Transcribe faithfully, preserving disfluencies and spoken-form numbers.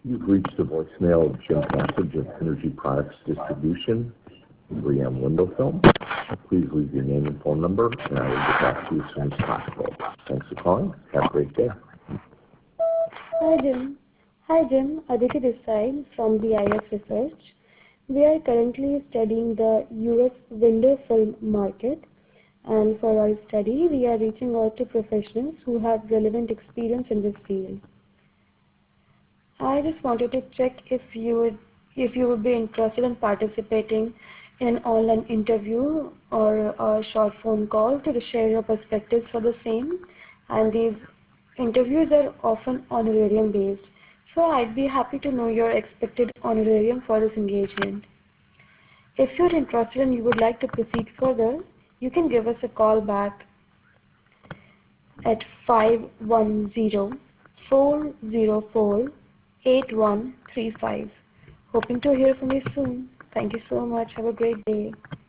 You've reached the voicemail of Jim Passage of Energy Products Distribution, three M Window Film. Please leave your name and phone number, and I will get back to you as soon as possible. Thanks for calling. Have a great day. Hi, Jim. Hi, Jim. Aditi this side from the I S Research. We are currently studying the U S window film market, and for our study, we are reaching out to professionals who have relevant experience in this field. I just wanted to check if you would if you would be interested in participating in an online interview or a short phone call to share your perspectives for the same. And these interviews are often honorarium based. So I'd be happy to know your expected honorarium for this engagement. If you're interested and you would like to proceed further, you can give us a call back at five one zero, four zero four, eight one three five. Hoping to hear from you soon. Thank you so much. Have a great day.